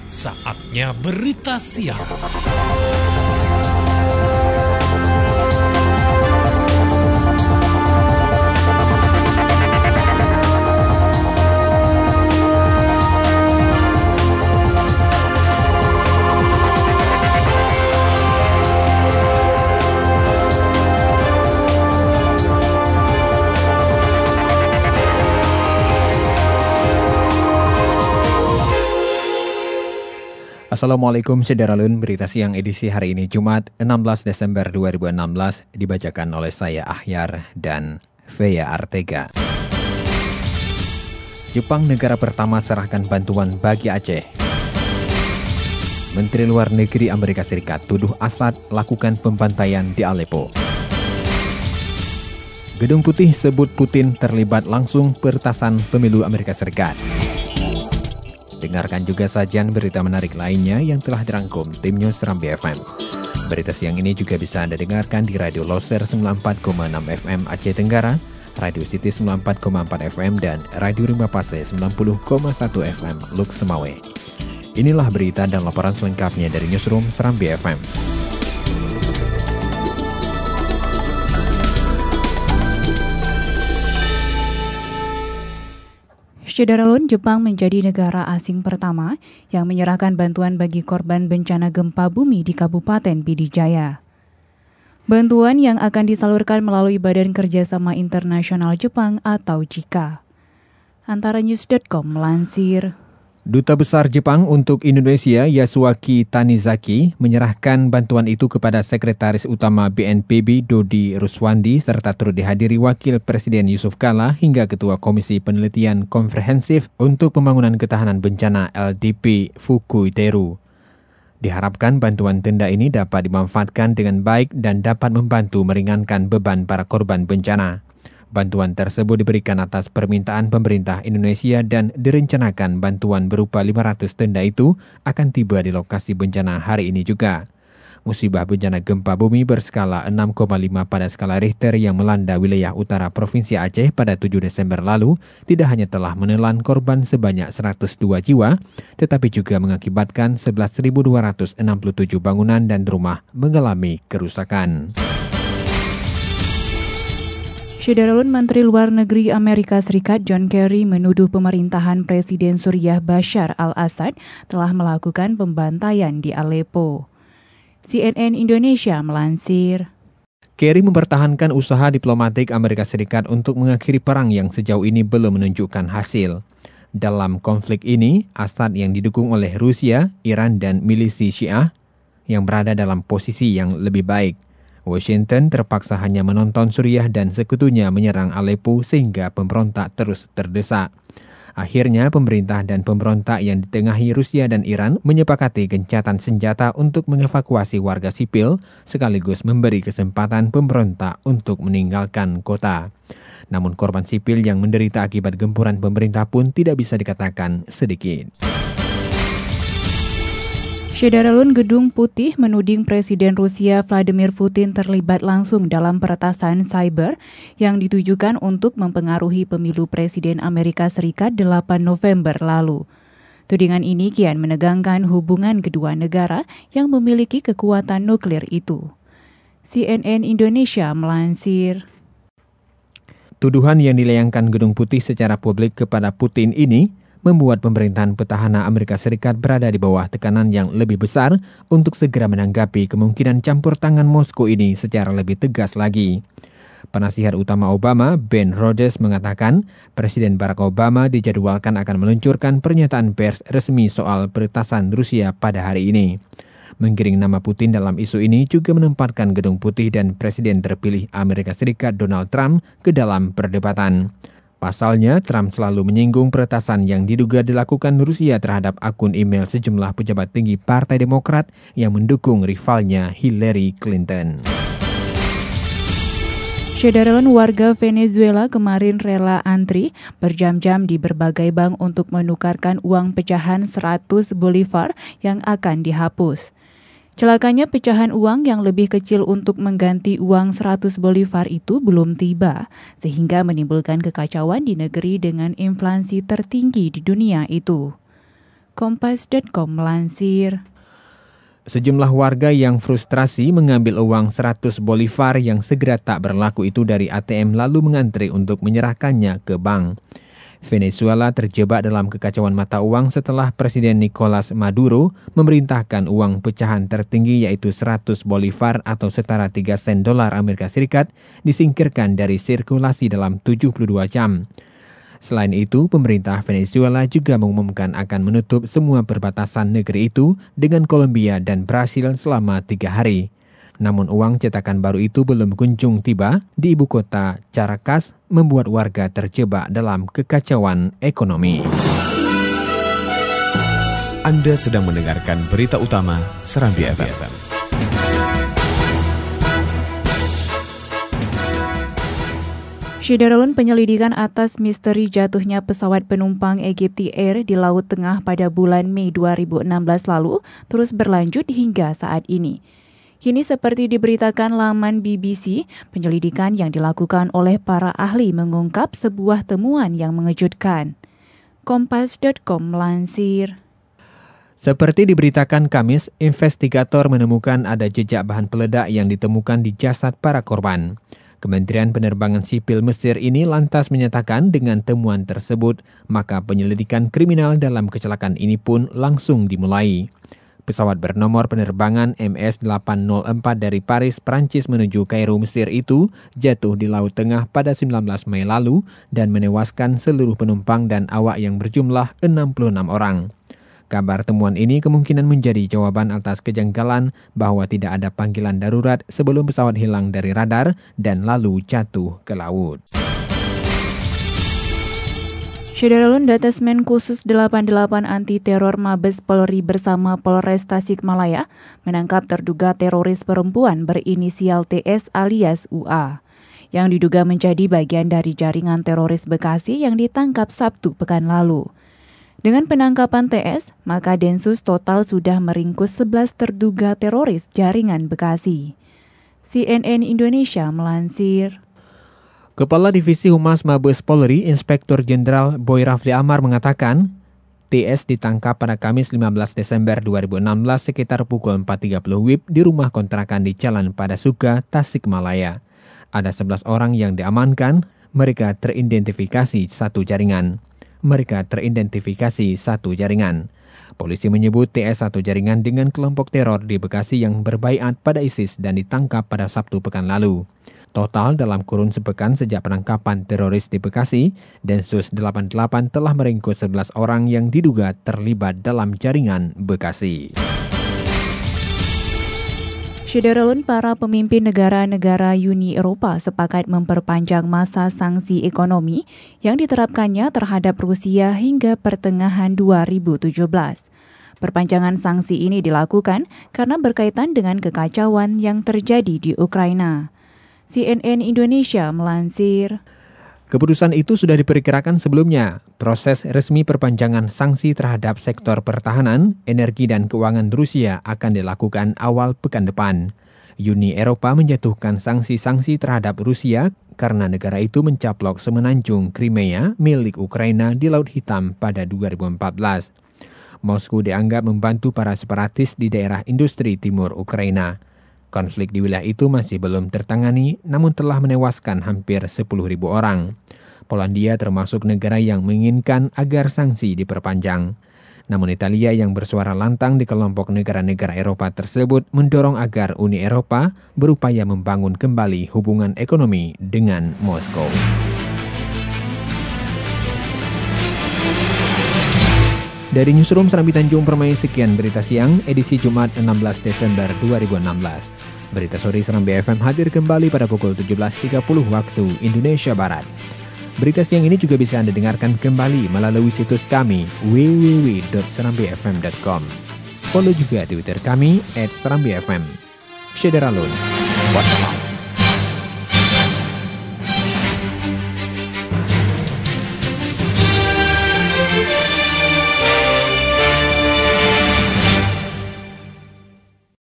Saatnya berita siang. Assalamualaikum Sederalun, berita siang edisi hari ini Jumat 16 Desember 2016 dibacakan oleh saya Ahyar dan Vea Artega. Jepang negara pertama serahkan bantuan bagi Aceh. Menteri Luar Negeri Amerika Serikat tuduh Assad lakukan pembantaian di Aleppo. Gedung Putih sebut Putin terlibat langsung peretasan pemilu Amerika Serikat. Dengarkan juga sajian berita menarik lainnya yang telah dirangkum tim News Serambi FM. Berita siang ini juga bisa Anda dengarkan di Radio Loser 94,6 FM Aceh Tenggara, Radio City 94,4 FM, dan Radio Rimba Pase 90,1 FM Luk Semawe. Inilah berita dan laporan selengkapnya dari Newsroom Serambi FM. Sederalun, Jepang menjadi negara asing pertama yang menyerahkan bantuan bagi korban bencana gempa bumi di Kabupaten Pidijaya. Bantuan yang akan disalurkan melalui Badan Kerjasama Internasional Jepang atau JICA. Antaranews.com melansir. Duta Besar Jepang untuk Indonesia Yasuaki Tanizaki menyerahkan bantuan itu kepada Sekretaris Utama BNPB Dodi Ruswandi serta turut dihadiri Wakil Presiden Yusuf Kala hingga Ketua Komisi Penelitian Komprehensif untuk Pembangunan Ketahanan Bencana LDP Fukuiteru. Diharapkan bantuan tenda ini dapat dimanfaatkan dengan baik dan dapat membantu meringankan beban para korban bencana. Bantuan tersebut diberikan atas permintaan pemerintah Indonesia dan direncanakan bantuan berupa 500 tenda itu akan tiba di lokasi bencana hari ini juga. Musibah bencana gempa bumi berskala 6,5 pada skala Richter yang melanda wilayah utara Provinsi Aceh pada 7 Desember lalu tidak hanya telah menelan korban sebanyak 102 jiwa, tetapi juga mengakibatkan 11.267 bangunan dan rumah mengalami kerusakan. Sederalun, Menteri Luar Negeri Amerika Serikat John Kerry menuduh pemerintahan Presiden Suriah Bashar al-Assad telah melakukan pembantaian di Aleppo. CNN Indonesia melansir. Kerry mempertahankan usaha diplomatik Amerika Serikat untuk mengakhiri perang yang sejauh ini belum menunjukkan hasil. Dalam konflik ini, Assad yang didukung oleh Rusia, Iran, dan milisi Syiah yang berada dalam posisi yang lebih baik. Washington terpaksa hanya menonton Suriah dan sekutunya menyerang Aleppo sehingga pemberontak terus terdesak. Akhirnya pemerintah dan pemberontak yang ditengahi Rusia dan Iran menyepakati gencatan senjata untuk mengevakuasi warga sipil sekaligus memberi kesempatan pemberontak untuk meninggalkan kota. Namun korban sipil yang menderita akibat gempuran pemerintah pun tidak bisa dikatakan sedikit. Sederalun, Gedung Putih menuding Presiden Rusia Vladimir Putin terlibat langsung dalam peretasan cyber yang ditujukan untuk mempengaruhi pemilu Presiden Amerika Serikat 8 November lalu. Tudingan ini kian menegangkan hubungan kedua negara yang memiliki kekuatan nuklir itu. CNN Indonesia melansir. Tuduhan yang dilayangkan Gedung Putih secara publik kepada Putin ini membuat pemerintahan petahana Amerika Serikat berada di bawah tekanan yang lebih besar untuk segera menanggapi kemungkinan campur tangan Moskow ini secara lebih tegas lagi. Penasihat utama Obama, Ben Rhodes, mengatakan Presiden Barack Obama dijadwalkan akan meluncurkan pernyataan pers resmi soal peretasan Rusia pada hari ini. Menggiring nama Putin dalam isu ini juga menempatkan Gedung Putih dan Presiden terpilih Amerika Serikat Donald Trump ke dalam perdebatan. Pasalnya, Trump selalu menyinggung peretasan yang diduga dilakukan Rusia terhadap akun email sejumlah pejabat tinggi Partai Demokrat yang mendukung rivalnya Hillary Clinton. Sederalun, warga Venezuela kemarin rela antri berjam-jam di berbagai bank untuk menukarkan uang pecahan 100 Bolivar yang akan dihapus. Celakanya pecahan uang yang lebih kecil untuk mengganti uang 100 Bolivar itu belum tiba, sehingga menimbulkan kekacauan di negeri dengan inflasi tertinggi di dunia itu. Kompas.com melansir. Sejumlah warga yang frustrasi mengambil uang 100 Bolivar yang segera tak berlaku itu dari ATM lalu mengantri untuk menyerahkannya ke bank. Venezuela terjebak dalam kekacauan mata uang setelah Presiden Nicolas Maduro memerintahkan uang pecahan tertinggi yaitu 100 Bolivar atau setara 3 sen dolar Amerika Serikat disingkirkan dari sirkulasi dalam 72 jam. Selain itu, pemerintah Venezuela juga mengumumkan akan menutup semua perbatasan negeri itu dengan Kolombia dan Brasil selama 3 hari. Namun uang cetakan baru itu belum kunjung tiba di ibu kota Caracas, membuat warga terjebak dalam kekacauan ekonomi. Anda sedang mendengarkan berita utama Serambi FM. Syederalun penyelidikan atas misteri jatuhnya pesawat penumpang Egypti Air di Laut Tengah pada bulan Mei 2016 lalu terus berlanjut hingga saat ini. Kini seperti diberitakan laman BBC, penyelidikan yang dilakukan oleh para ahli mengungkap sebuah temuan yang mengejutkan. Kompas.com melansir. Seperti diberitakan Kamis, investigator menemukan ada jejak bahan peledak yang ditemukan di jasad para korban. Kementerian Penerbangan Sipil Mesir ini lantas menyatakan dengan temuan tersebut, maka penyelidikan kriminal dalam kecelakaan ini pun langsung dimulai. Pesawat bernomor penerbangan MS-804 dari Paris, Prancis menuju Kairo, Mesir itu jatuh di Laut Tengah pada 19 Mei lalu dan menewaskan seluruh penumpang dan awak yang berjumlah 66 orang. Kabar temuan ini kemungkinan menjadi jawaban atas kejanggalan bahwa tidak ada panggilan darurat sebelum pesawat hilang dari radar dan lalu jatuh ke laut. Syederalun Detasmen Khusus 88 Anti Teror Mabes Polri bersama Polres Tasikmalaya menangkap terduga teroris perempuan berinisial TS alias UA yang diduga menjadi bagian dari jaringan teroris Bekasi yang ditangkap Sabtu pekan lalu. Dengan penangkapan TS, maka Densus total sudah meringkus 11 terduga teroris jaringan Bekasi. CNN Indonesia melansir. Kepala Divisi Humas Mabes Polri, Inspektur Jenderal Boy Rafli Amar mengatakan, TS ditangkap pada Kamis 15 Desember 2016 sekitar pukul 4.30 WIB di rumah kontrakan di Jalan Padasuka, Tasikmalaya. Ada 11 orang yang diamankan, mereka teridentifikasi satu jaringan. Polisi menyebut TS satu jaringan dengan kelompok teror di Bekasi yang berbaiat pada ISIS dan ditangkap pada Sabtu pekan lalu. Total dalam kurun sepekan sejak penangkapan teroris di Bekasi, Densus 88 telah meringkus 11 orang yang diduga terlibat dalam jaringan Bekasi. Syederalun para pemimpin negara-negara Uni Eropa sepakat memperpanjang masa sanksi ekonomi yang diterapkannya terhadap Rusia hingga pertengahan 2017. Perpanjangan sanksi ini dilakukan karena berkaitan dengan kekacauan yang terjadi di Ukraina. CNN Indonesia melansir. Keputusan itu sudah diperkirakan sebelumnya. Proses resmi perpanjangan sanksi terhadap sektor pertahanan, energi dan keuangan Rusia akan dilakukan awal pekan depan. Uni Eropa menjatuhkan sanksi-sanksi terhadap Rusia karena negara itu mencaplok semenanjung Crimea milik Ukraina di Laut Hitam pada 2014. Moskow dianggap membantu para separatis di daerah industri timur Ukraina. Konflik di wilayah itu masih belum tertangani, namun telah menewaskan hampir 10.000 orang. Polandia termasuk negara yang menginginkan agar sanksi diperpanjang. Namun Italia yang bersuara lantang di kelompok negara-negara Eropa tersebut mendorong agar Uni Eropa berupaya membangun kembali hubungan ekonomi dengan Moskow. Dari Newsroom Serambi Tanjung Permai, sekian berita siang edisi Jumat 16 Desember 2016. Berita sore Serambi FM hadir kembali pada pukul 17.30 waktu Indonesia Barat. Berita siang ini juga bisa Anda dengarkan kembali melalui situs kami www.serambifm.com. Follow juga Twitter kami @serambifm. Syederalun. Wassalam.